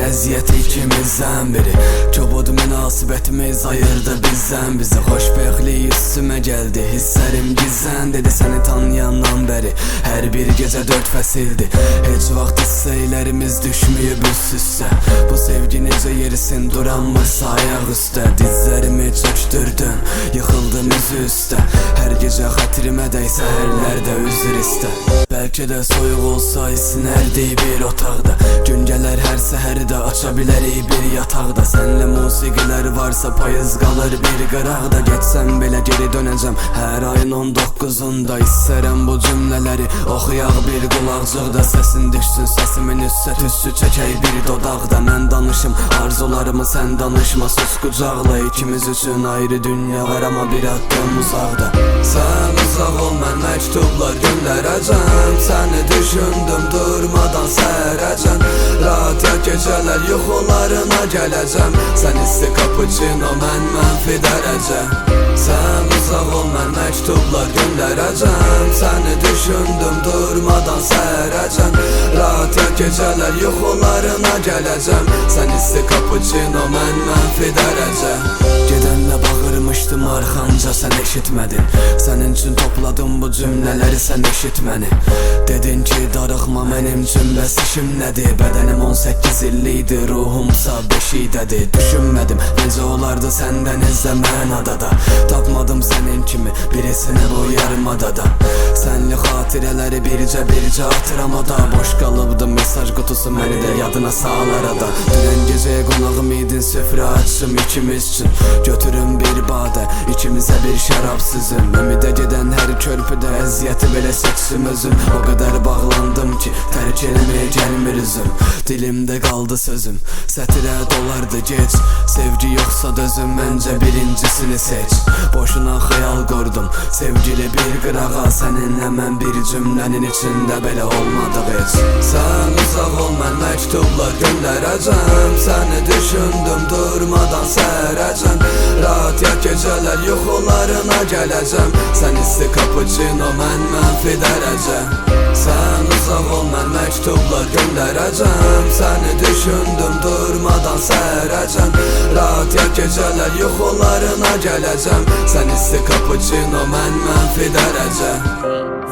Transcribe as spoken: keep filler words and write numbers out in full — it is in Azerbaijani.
əziyyəti ikimizdən biri. Kobud münasibətimiz ayırdı bizdən bizi. Xoşbəxtlik üstümə gəldi, hisslərim gizlən dedi səni tanıyandan bəri. Hər bir gecə dörd fəsildi, heç vaxt hissəylərimiz düşməyib üst üstə. Bu sevgi necə yerisin duranmırsa ayaq üstə. Dizlərimi çöktürdün, yıxıldım üzü üstə. Hər gecə xətrimə dəy səhərlərdə üzr istə. Bəlkə də soyuq olsa isinərdik bir otaqda. Gün gələr hər səhərdə aça bilərik bir yataqda. Sənlə musiqilər varsa payız qalır bir qıraqda. Getsəm belə geri dönəcəm hər ayın on doqquzunda. İstərəm bu cümlələri oxuyaq bir qulaqcıqda. Səsin düşsün səsimin üstə, tüssü çəkək bir dodaqda. Mən danışım arzularımı sən danışma, sus qucaqla. İkimiz üçün ayrı dünya var amma bir addım uzaqda. Sən uzaq ol, mən məktublar göndərəcəm. Səni düşündüm durmadan səhərəcən. Rahat ya gecələr yuxularına gələcəm. Sən isti cappuccino, mən mənfi dərəcə. Sən uzaq ol, mən məktublar göndərəcəm. Səni düşündüm durmadan səhərəcən. Rahat ya gecələr yuxularına gələcəm. Sən isti cappuccino, mən mənfi dərəcə. Gedənlə bağırmışdım arxanca, sən eşitmədin. Sənin üçün topladım bu cümlələri, sən eşit məni. Dedin ki darıxma mənim üçün, bəs işim nədir? Bədənim on səkkiz illikdir, ruhumsa beşikdədir. Düşünmədim necə olardı səndən izləmən adada. Tapmadım sənin kimi birisini bu yarımadada. Sənli xatirələri bircə bircə atıram o da. Boş qalıbdı mesaj qutusu, məni də yadına sal arada. Dünən gecəyə qonağım idin, süfrə açım ikimiz üçün. Götürün bir badə, ikimizə bir şərab süzüm. Ümidə gedən hər körpüdə əziyyəti belə seçsim özüm. O qədər bağlandım ki tərk eləməyə gəlmir üzüm. Dilimdə qaldı sözüm, sətirə dolardı gec. Sevgi yoxsa dözüm, məncə birincisini seç. Boşuna xəyal qurdum, sevgili bir qırağa. Sənin həmən bir cümlənin içində belə olmadıq heç. Sən uzaq ol, mən məktublar göndərəcəm. Səni düşündüm durmadan səhərəcən. Rahat ya gecələr yuxularına gələcəm. Sən isti cappuccino, mən mənfi dərəcə. Sən uzaq ol, mən məktublar göndərəcəm. Səni düşündüm durmadan səhərəcən. Rahat ya gecələr yuxularına gələcəm. Sən isti cappuccino, mən mənfi dərəcə.